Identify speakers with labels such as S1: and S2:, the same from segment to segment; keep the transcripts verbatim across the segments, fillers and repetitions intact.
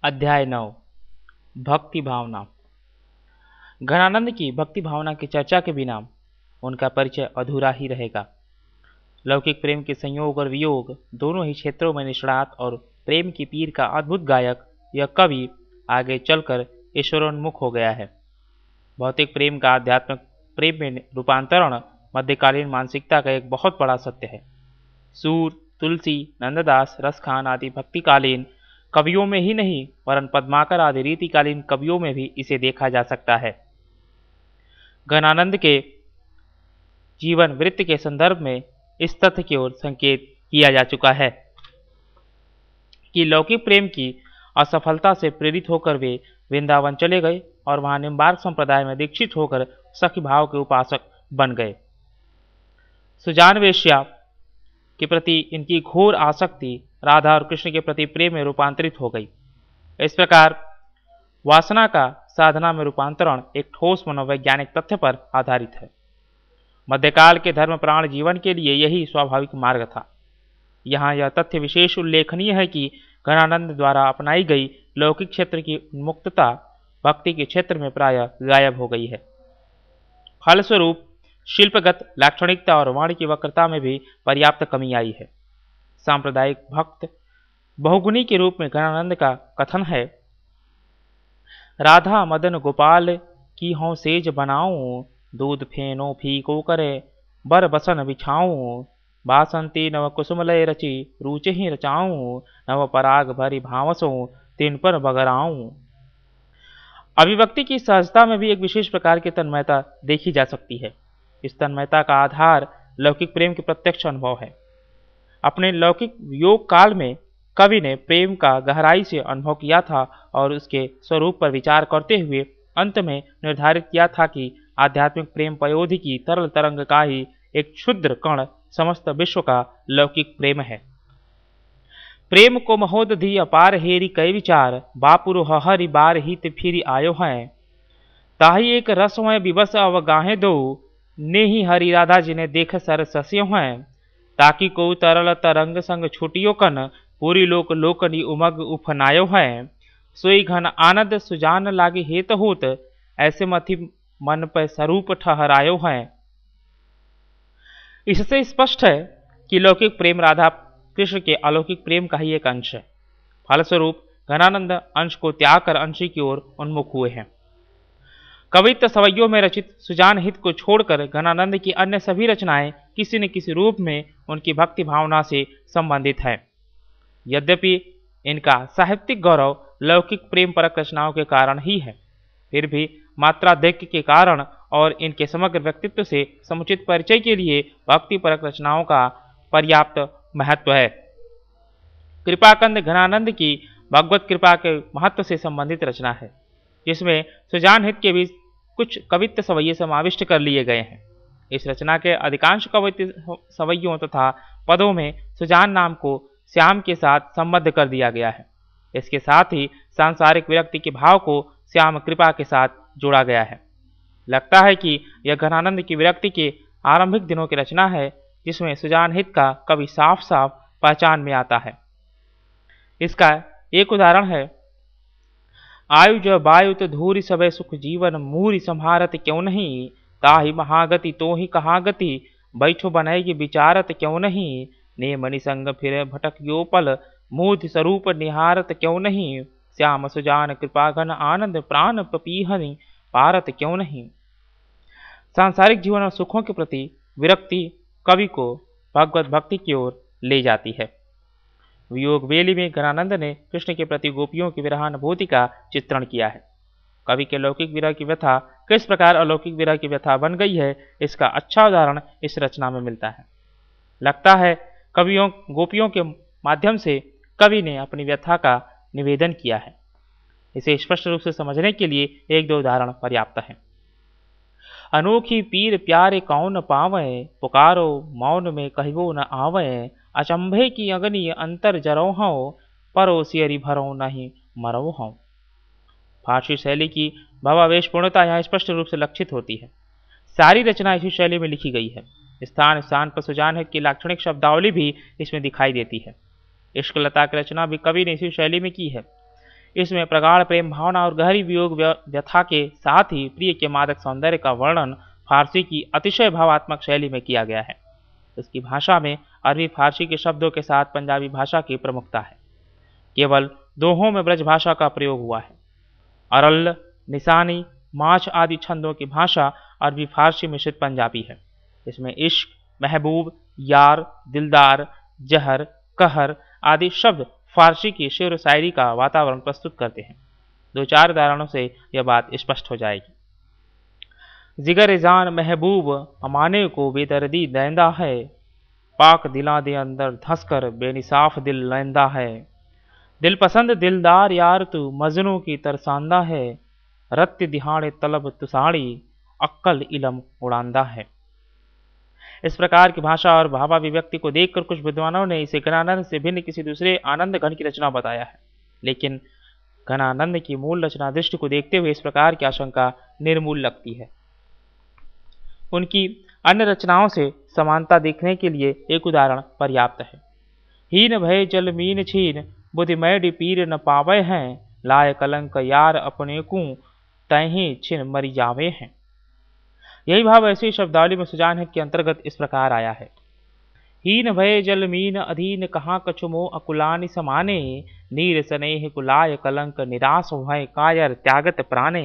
S1: अध्याय नौ। भक्ति भावना। घनानंद की भक्ति भावना की चर्चा के बिना उनका परिचय अधूरा ही रहेगा। लौकिक प्रेम के संयोग और वियोग दोनों ही क्षेत्रों में निष्णात और प्रेम की पीर का अद्भुत गायक यह कवि आगे चलकर ईश्वरोन्मुख हो गया है। भौतिक प्रेम का आध्यात्मिक प्रेम में रूपांतरण मध्यकालीन मानसिकता का एक बहुत बड़ा सत्य है। सूर, तुलसी, नंददास, रसखान आदि भक्तिकालीन कवियों में ही नहीं वरन पद्माकर आदि रीतिकालीन कवियों में भी इसे देखा जा सकता है। घनानंद के जीवन वृत्त के संदर्भ में इस तथ्य की ओर संकेत किया जा चुका है कि लौकिक प्रेम की असफलता से प्रेरित होकर वे वृंदावन चले गए और वहां निम्बार्क संप्रदाय में दीक्षित होकर सखी भाव के उपासक बन गए। सुजान वेश्या के प्रति इनकी घोर आसक्ति राधा और कृष्ण के प्रति प्रेम में रूपांतरित हो गई। इस प्रकार वासना का साधना में रूपांतरण एक ठोस मनोवैज्ञानिक तथ्य पर आधारित है। मध्यकाल के धर्म प्राण जीवन के लिए यही स्वाभाविक मार्ग था। यहाँ यह तथ्य विशेष उल्लेखनीय है कि घनानंद द्वारा अपनाई गई लौकिक क्षेत्र की उन्मुक्तता भक्ति के क्षेत्र में प्रायः गायब हो गई है। फलस्वरूप शिल्पगत लाक्षणिकता और वाणी की वक्रता में भी पर्याप्त कमी आई है। सांप्रदायिक भक्त बहुगुणी के रूप में घनानंद का कथन है, राधा मदन गोपाल की हों सेज बनाऊं, दूध फेनो फीको करे बर बसन बिछाऊं, बासंती नव कुसुमलय रचि रुचि ही रचाऊं, नव पराग भरी भावसों तीन पर बगराऊं। अभिव्यक्ति की सहजता में भी एक विशेष प्रकार की तन्मयता देखी जा सकती है। इस तन्मयता का आधार लौकिक प्रेम के प्रत्यक्ष अनुभव है। अपने लौकिक योग काल में कवि ने प्रेम का गहराई से अनुभव किया था और उसके स्वरूप पर विचार करते हुए अंत में निर्धारित किया था कि आध्यात्मिक प्रेम पयोधि की तरल तरंग का ही एक क्षुद्र कण समस्त विश्व का लौकिक प्रेम है। प्रेम को महोदधि अपार हेरी कई विचार, बापुरु हरि बार हित फिरी आयो है, ताही एक रसमय विवश अवगाहे दो, ने ही हरि राधा जिन्हें देख सर सस्यो हैं, ताकि को तरल तरंग संग छुटियो कन, पूरी लोक लोकनी उमग उफनायो है, सोई घन आनंद सुजान लागे हेत होत, ऐसे मथि मन पर स्वरूप ठहरायो है। इससे स्पष्ट है कि लौकिक प्रेम राधा कृष्ण के अलौकिक प्रेम का ही एक अंश है। फलस्वरूप घनानंद अंश को त्याग कर अंशी की ओर उन्मुख हुए हैं। कवित्व सवैयों में रचित सुजान हित को छोड़कर घनानंद की अन्य सभी रचनाएं किसी न किसी रूप में उनकी भक्ति भावना से संबंधित है। यद्यपि इनका साहित्यिक गौरव लौकिक प्रेम परक रचनाओं के कारण ही है, फिर भी मात्राधिक्य के कारण और इनके समग्र व्यक्तित्व से समुचित परिचय के लिए भक्ति परक रचनाओं का पर्याप्त महत्व है। कृपाकंद घनानंद की भगवत कृपा के महत्व से संबंधित रचना है, जिसमें सुजान हित के भी कुछ कवित्व सवैये समाविष्ट कर लिए गए हैं। इस रचना के अधिकांश कवित्व सवैयों तथा पदों में सुजान नाम को श्याम के साथ संबद्ध कर दिया गया है। इसके साथ ही सांसारिक विरक्ति के भाव को श्याम कृपा के साथ जोड़ा गया है। लगता है कि यह घनानंद की विरक्ति के आरंभिक दिनों की रचना है, जिसमें सुजान हित का कवि साफ साफ पहचान में आता है। इसका एक उदाहरण है, आयु जो वायु तो धूरी सबे सुख जीवन, मूरी संहारत क्यों नहीं, ताहि महागति तो ही कहा गति, बैठो बनाएगी विचारत क्यों नहीं, ने मणि संग फिर भटक यो पल, मूर्ति स्वरूप निहारत क्यों नहीं, श्याम सुजान कृपा घन आनंद प्राण पपीहनि पारत क्यों नहीं। सांसारिक जीवन और सुखों के प्रति विरक्ति कवि को भगवत भक्ति की ओर ले जाती है। वियोग वेली में घनानंद ने कृष्ण के प्रति गोपियों की विरहानुभूति का चित्रण किया है। कवि के लौकिक विरह की व्यथा किस प्रकार अलौकिक विरह की व्यथा बन गई है, इसका अच्छा उदाहरण इस रचना में मिलता है। लगता है कवियों गोपियों के माध्यम से कवि ने अपनी व्यथा का निवेदन किया है। इसे स्पष्ट रूप से समझने के लिए एक दो उदाहरण पर्याप्त हैं। अनोखी पीर प्यारे कौन पावे, पुकारो मौन में कहिबो न आवे, अचंभे की अग्नि अंतर जरो हूँ, परोसियरी भरो नहीं मरो हूँ। फारसी शैली की भावावेशपूर्णता यहाँ स्पष्ट रूप से लक्षित होती है। सारी रचना इसी शैली में लिखी गई है। स्थान स्थान पर सुजान हित की लाक्षणिक शब्दावली भी इसमें दिखाई देती है। इश्क लता की रचना भी कवि ने इसी शैली में की है। इसमें प्रगाढ़ प्रेम भावना और गहरी वियोग व्यथा के साथ ही प्रिय के मादक सौंदर्य का वर्णन फारसी की अतिशय भावात्मक शैली में किया गया है। इसकी भाषा में अरबी फारसी के शब्दों के साथ पंजाबी भाषा की प्रमुखता है। केवल दोहों में ब्रज भाषा का प्रयोग हुआ है। अरल, निशानी, माछ आदि छंदों की भाषा अरबी फारसी मिश्रित पंजाबी है। इसमें इश्क, महबूब, यार, दिलदार, जहर, कहर आदि शब्द फारसी की शेर शायरी का वातावरण प्रस्तुत करते हैं। दो चार उदाहरणों से यह बात स्पष्ट हो जाएगी। जिगर जान महबूब अमाने को बेदर्दी दैंदा है, पाक दिला दे अंदर धंसकर बेनिसाफ दिल लैंदा है। दिल पसंद दिलदार यार तू मजनू की तरसांदा है, रत्य दिहाड़े तलब तुसाड़ी अक्कल इलम उड़ांदा है। इस प्रकार की भाषा और भावाभिव्यक्ति को देखकर कुछ विद्वानों ने इसे घनानंद से भिन्न किसी दूसरे आनंद घन की रचना बताया है, लेकिन घनानंद की मूल रचना दृष्टि को देखते हुए इस प्रकार की आशंका निर्मूल लगती है। उनकी अन्य रचनाओं से समानता देखने के लिए एक उदाहरण पर्याप्त है। हीन भय जल मीन छीन बुद्धिमय पीर न पावे हैं, लाय कलंक यार अपने को तहीं छिन मरी जावे हैं। यही भाव ऐसी शब्दावली में सुजान है के अंतर्गत इस प्रकार आया है। हीन भय जल मीन अधीन कहाँ कछुमो अकुलानि समाने, नीर स्नेह कुलाय कलंक निराश भय कायर त्यागत प्राणे।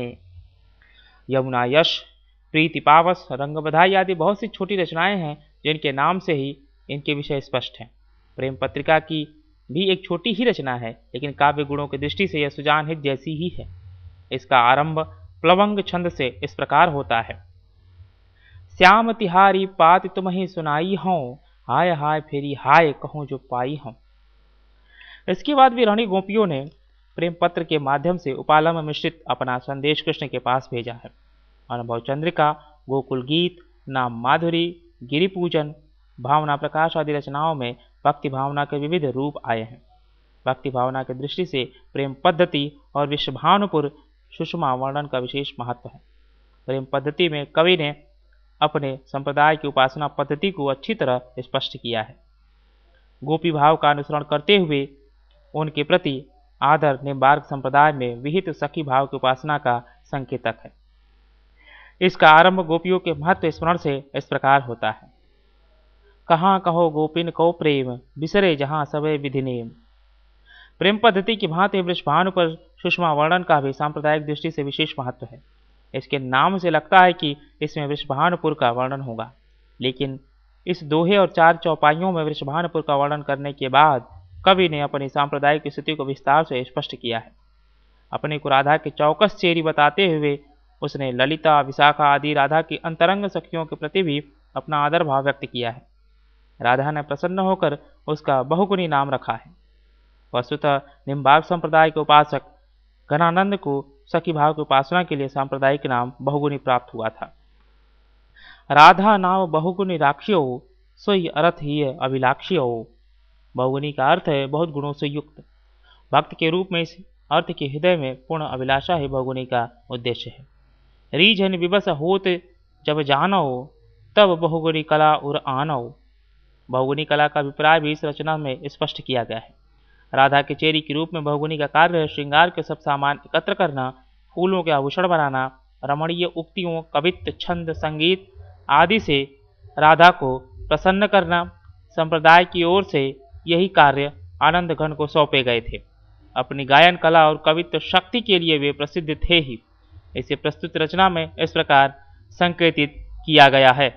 S1: यमुना यश, प्रीति पावस, रंग बधाई आदि बहुत सी छोटी रचनाएं हैं जिनके नाम से ही इनके विषय स्पष्ट हैं। प्रेम पत्रिका की भी एक छोटी ही रचना है, लेकिन काव्य गुणों की दृष्टि से यह सुजान हित जैसी ही है। इसका आरंभ प्लवंग छंद से इस प्रकार होता है। श्याम तिहारी पात तुम्हें सुनाई हूँ, हाय हाय फेरी हाय कहूँ जो पाई हूँ। इसके बाद भी रानी गोपियों ने प्रेम पत्र के माध्यम से उपालम मिश्रित अपना संदेश कृष्ण के पास भेजा है। अनुभव चंद्रिका, गोकुल गीत, नाम माधुरी, गिरि पूजन, भावना प्रकाश आदि रचनाओं में भक्ति भावना के विविध रूप आए हैं। भक्ति भावना की दृष्टि से प्रेम पद्धति और विश्वभानुपुर सुषमा वर्णन का विशेष महत्व है। प्रेम पद्धति में कवि ने अपने संप्रदाय की उपासना पद्धति को अच्छी तरह स्पष्ट किया है। गोपी भाव का अनुसरण करते हुए उनके प्रति आदर निम्बार्क संप्रदाय में विहित सखी भाव की उपासना का संकेतक है। इसका आरंभ गोपियों के महत्व स्मरण से इस प्रकार होता है। कहाँ कहो गोपिन को प्रेम, बिसरे जहाँ सबे विधि नेम। प्रेम पद्धति की भांति वृषभानु पर सुषमा वर्णन का भी सांप्रदायिक दृष्टि से विशेष महत्व है। इसके नाम से लगता है कि इसमें वृषभानुपुर का वर्णन होगा, लेकिन इस दोहे और चार चौपाइयों में वृषभानुपुर का वर्णन करने के बाद कवि ने अपनी सांप्रदायिक स्थिति को विस्तार से स्पष्ट किया है। अपने को राधा के चौकस चेरी बताते हुए उसने ललिता, विशाखा आदि राधा की अंतरंग सखियों के प्रति भी अपना आदर भाव व्यक्त किया है। राधा ने प्रसन्न होकर उसका बहुगुणी नाम रखा है। वस्तुतः निम्बार्क संप्रदाय के उपासक घनानंद को सखी भाव की उपासना के लिए सांप्रदायिक नाम बहुगुणी प्राप्त हुआ था। राधा नाम बहुगुणी राक्षियो, सोई अर्थ ही अभिलाक्षियो। बहुगुणी का अर्थ है बहुत गुणों से युक्त। भक्त के रूप में इस अर्थ के हृदय में पूर्ण अभिलाषा ही बहुगुणी का उद्देश्य है। रीझन विवश होत जब जानो, तब बहुगुणी कला उर आनो। बहुगुणी कला का अभिप्राय भी इस रचना में स्पष्ट किया गया है। राधा के चेरी के रूप में बहुगुणी का कार्य है श्रृंगार के सब सामान एकत्र करना, फूलों के आभूषण बनाना, रमणीय उक्तियों, कवित्व, छंद, संगीत आदि से राधा को प्रसन्न करना। संप्रदाय की ओर से यही कार्य आनंद घन को सौंपे गए थे। अपनी गायन कला और कवित्व शक्ति के लिए वे प्रसिद्ध थे ही। इसे प्रस्तुत रचना में इस प्रकार संकेतित किया गया है।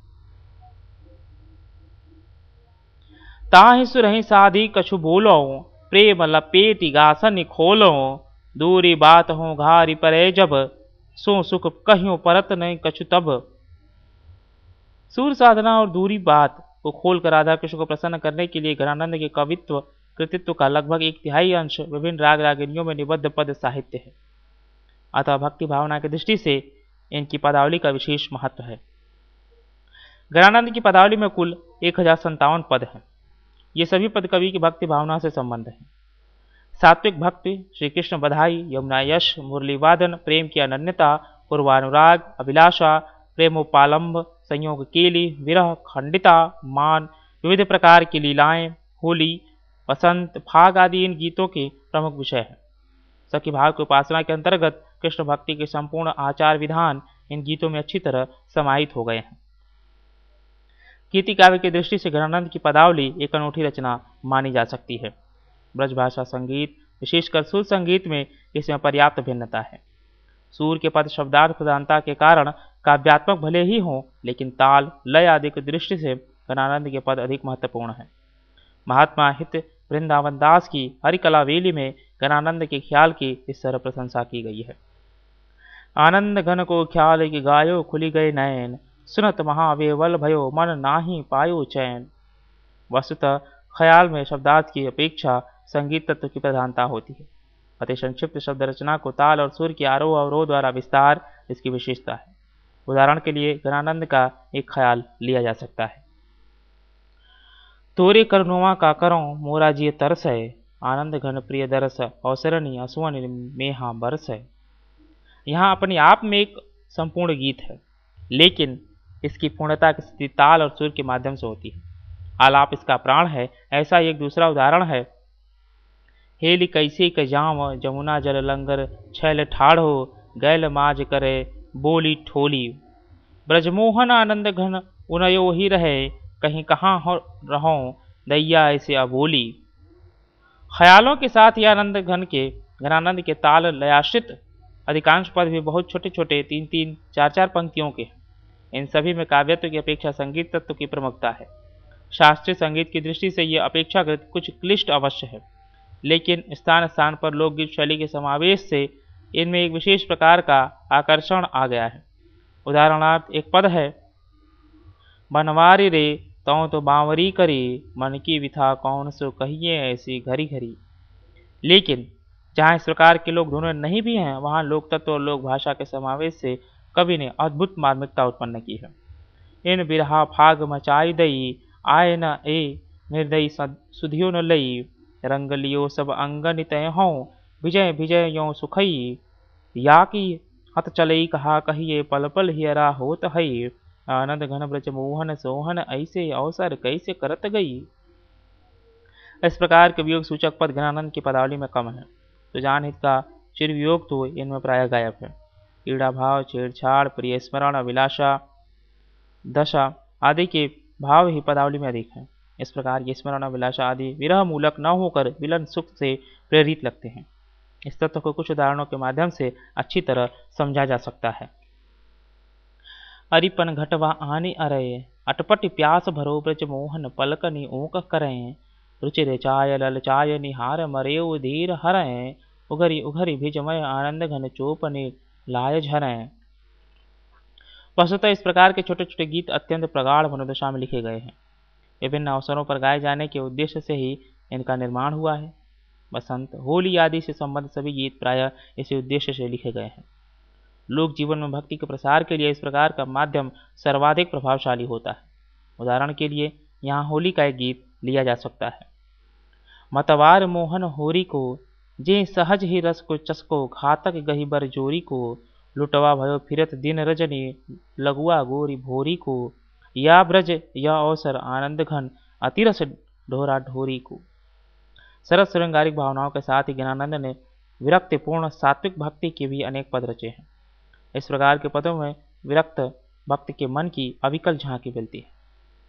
S1: ताहि सुरहि साधी कछु बोलो, प्रेम लपेटी गासन खोलो। दूरी बात हो घारी परे जब, सो सुख कहियो परत नहीं कछु तब। सूर साधना और दूरी बात को खोलकर राधा कृष्ण को प्रसन्न करने के लिए घनानंद के कवित्व कृतित्व का लगभग एक तिहाई अंश विभिन्न राग रागिनियों में निबद्ध पद साहित्य है। अतः भक्ति भावना की दृष्टि से इनकी पदावली का विशेष महत्व है। घनानंद की पदावली में कुल एक हजार संतावन पद हैं। ये सभी पद कवि की भक्ति भावना से संबंध है। सात्विक भक्ति, श्री कृष्ण बधाई, यमुना यश, मुरली वादन, प्रेम की अनन्यता, पूर्वानुराग, अभिलाषा, प्रेमोपालंब, संयोग केली, विरह, खंडिता, मान, विविध प्रकार की लीलाएं, होली, वसंत, फाग आदि इन गीतों के प्रमुख विषय हैं। सखी भाव की उपासना के अंतर्गत कृष्ण भक्ति के संपूर्ण आचार विधान इन गीतों में अच्छी तरह समाहित हो गए हैं। कीर्ति काव्य की दृष्टि से घनानंद की पदावली एक अनूठी रचना मानी जा सकती है। ब्रजभाषा संगीत, विशेषकर सुर संगीत में इसमें पर्याप्त भिन्नता है। सूर के पद शब्दार्थ प्रधानता के कारण काव्यात्मक भले ही हों, लेकिन ताल, लय आदि की दृष्टि से घनानंद के पद अधिक महत्वपूर्ण हैं। महात्मा हित वृंदावन दास की हरिकला वेली में घनानंद के ख्याल की इस तरह प्रशंसा की गई है। आनंद घन को ख्याल की गायो खुली गए नयन, सुनत महावेवल भयो मन नाही पायो चैन। वस्तुतः ख्याल में शब्दार्थ की अपेक्षा संगीत तत्व की प्रधानता होती है। अति संक्षिप्त शब्द रचना को ताल और सुर के आरोह अवरोह द्वारा विस्तार इसकी विशेषता है। उदाहरण के लिए घनानंद का एक ख्याल लिया जा सकता है। तोरे करनुआ का करो मोरा जिय तरस है, आनंद घन प्रिय दरस अवसरणी असुवन मेहा बरस है। यहाँ अपने आप में एक संपूर्ण गीत है, लेकिन इसकी पूर्णता की स्थिति ताल और सुर के माध्यम से होती है। आलाप इसका प्राण है। ऐसा एक दूसरा उदाहरण है। हेली कैसे क जाम जमुना जल लंगर, छैल ठाढ़ो गैल माज करे बोली ठोली। ब्रजमोहन आनंद घन उनयो ही रहे, कहीं कहाँ हो रहो दैया ऐसे अबोली। ख्यालों के साथ ही आनंद घन के घनानंद के ताल लयाश्रित अधिकांश पद भी बहुत छोटे छोटे तीन तीन चार चार पंक्तियों के हैं। इन सभी में काव्यत्व की अपेक्षा संगीत तत्व की प्रमुखता है। शास्त्रीय संगीत की दृष्टि से यह अपेक्षाकृत कुछ क्लिष्ट अवश्य है, लेकिन स्थान स्थान पर लोकगीत शैली के समावेश से इनमें एक विशेष प्रकार का आकर्षण आ गया है। उदाहरणार्थ एक पद है, बनवारी रे तौ तो बावरी करी, मन की विथा कौन सो कहिए ऐसी घड़ी घड़ी। लेकिन जहाँ इस प्रकार के लोग दोनों नहीं भी हैं, वहाँ लोक तत्व और लोक भाषा के समावेश से कवि ने अद्भुत मार्मिकता उत्पन्न की है। इन बिरहा फाग मचाई दई, आय न ए निर्दयी सुधियो न लई, रंग लियो सब अंगन तय हों, विजय विजय यो सुखई। या की हत चलई कहा कहिए, पल पल हियरा होत हई, आनंद घन ब्रज मोहन सोहन, ऐसे अवसर कैसे करत गई। इस प्रकार के वियोग सूचक पद घनानंद की पदावली में कम है, तो जानहित का चिर वियोग तो इनमें प्राय गायब है। पीड़ा भाव, छेड़छाड़, प्रिय स्मरण, अभिलाषा, दशा आदि के भाव ही पदावली में अधिक है। इस प्रकार ये स्मरण, अभिलाषा आदि विरह मूलक न होकर मिलन सुख से प्रेरित लगते हैं। इस तत्व को कुछ उदाहरणों के माध्यम से अच्छी तरह समझा जा सकता है। अरिपन घटवा आनी अरय, अटपट प्यास भरो ब्रज मोहन, पलकनि ऊक करें, रुचिर चाय ललचाय निहार मरेउ धीर हरें, उघरी उघरी भिजमय आनंद घन चोपने लाय झरें। वस्तुतः इस प्रकार के छोटे छोटे गीत अत्यंत प्रगाढ़ मनोदशा में लिखे गए हैं। विभिन्न अवसरों पर गाए जाने के उद्देश्य से ही इनका निर्माण हुआ है। बसंत, होली आदि से संबंधित सभी गीत प्रायः इसी उद्देश्य से लिखे गए हैं। लोक जीवन में भक्ति के प्रसार के लिए इस प्रकार का माध्यम सर्वाधिक प्रभावशाली होता है। उदाहरण के लिए यहाँ होली का एक गीत लिया जा सकता है। मतवार मोहन होरी को, जे सहज ही रस को चस्को, घातक गही बर जोरी को, लुटवा भयो फिरत दिन रजनी, लगुआ गोरी भोरी को, या ब्रज या अवसर आनंद घन, अतिरस ढोरा ढोरी को। सरस श्रृंगारिक भावनाओं के साथ ही ज्ञानानंद ने विरक्तिपूर्ण सात्विक भक्ति के भी अनेक पद रचे हैं। इस प्रकार के पदों में विरक्त भक्त के मन की अविकल झांकी मिलती है।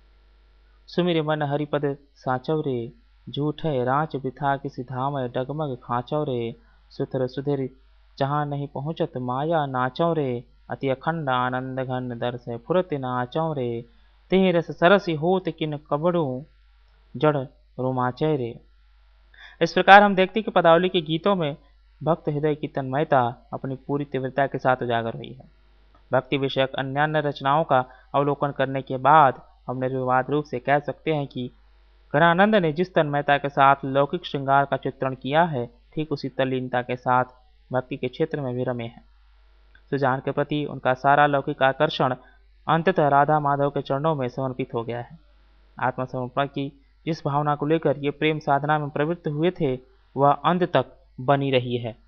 S1: सुमिर मन हरिपद साचव रे, झूठ है रांच बिथा किसी धाम, डगमग खाचव रे, सुथर सुधर जहाँ नहीं पहुँचत माया नाचव रे, अति अखंड आनंद घन दर्श फुरत नाचव रे, ते रस सरस होत किन कबड़ू जड़ रोमाचय रे। इस प्रकार हम देखते कि पदावली के गीतों में भक्त हृदय की तन्मयता अपनी पूरी तीव्रता के साथ उजागर हुई है। भक्ति विषयक अन्यान्य रचनाओं का अवलोकन करने के बाद हम निर्विवाद रूप से कह सकते हैं कि घनानंद ने जिस तन्मयता के साथ लौकिक श्रृंगार का चित्रण किया है, ठीक उसी तल्लीनता के साथ भक्ति के क्षेत्र में भी रमे हैं। सुजान के प्रति उनका सारा लौकिक आकर्षण अंततः राधा माधव के चरणों में समर्पित हो गया है। आत्मसमर्पण की जिस भावना को लेकर ये प्रेम साधना में प्रवृत्त हुए थे, वह अंत तक बनी रही है।